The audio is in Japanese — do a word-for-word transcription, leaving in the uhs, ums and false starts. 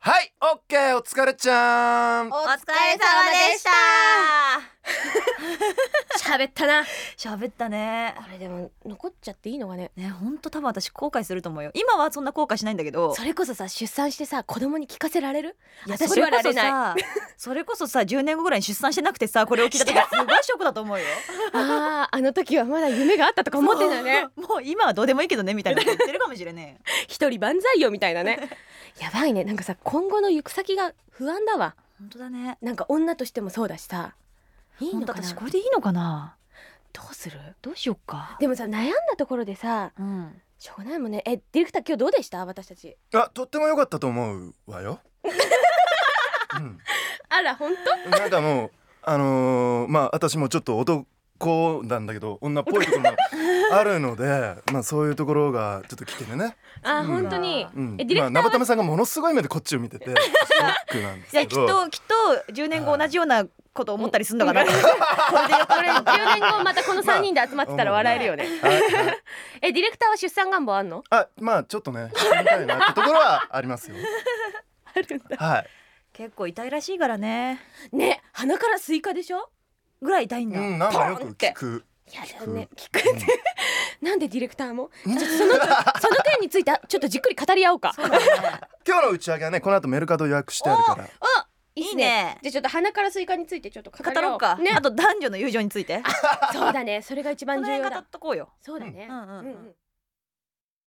はい、オッケー、お疲れちゃん。 お疲れ様でした。 喋ったな。 喋ったね。 これでも残っちゃっていいのかね。 ね、ほんと多分私後悔すると思うよ。今はそんな後悔しないんだけど、 それこそさ、出産してさ、子供に聞かせられる？ いや私はられない。 それこそさ、じゅうねんごぐらいに出産してなくてさ、これを聞いた時すごいショックだと思うよ。 ああ、あの時はまだ夢があったとか思ってんだね。 もう今はどうでもいいけどねみたいなこと言ってるかもしれねえ。 一人万歳よみたいなね。やばいね。なんかさ、今後の行く先が不安だわ。 本当だね。 なんか女としてもそうだしさ、いいのかな。 私これでいいのかな。 どうする？ どうしよっか。 でもさ、悩んだところでさ、 うん、 しょうがないもんね。え、ディレクター今日どうでした？私たち。 あ、とっても良かったと思うわよ。うん、 あら、本当？ なんかもうあのー、まあ私もちょっと男なんだけど女っぽいところもあるので、まあそういうところがちょっと来てるね。 あ、 うん、 本当に。 うん、 え、ディレクターは、 まあ、生田目さんがものすごい目でこっちを見ててショックなんですいやけど。 きっときっとじゅうねんご同じようなこと思ったりするのかな。これでこれじゅうねんごまたこのさんにんで集まってたら笑えるよね。 はいはい、 え、ディレクターは出産願望あんの？ あ、まあちょっとねしてみたいなってところはありますよ。 あるんだ。 はい。 結構痛いらしいからね。 ね、鼻からスイカでしょ？ ぐらい痛いんだ。 うん、なんかよく聞く。 いやだよね、聞くって、うん、なんでディレクターもちょっとそのその件についてちょっとじっくり語り合おうか。 そうだね。 今日の打ち上げはね、この後メルカド予約してあるから。 あ、いいっすね。 いいね。 じゃあちょっと鼻からスイカについてちょっと語り合おう語ろうか、 ね。 あと男女の友情について。 そうだね、それが一番重要だ。 その辺語っとこうよ。 そうだね。 うんうんうんうんうん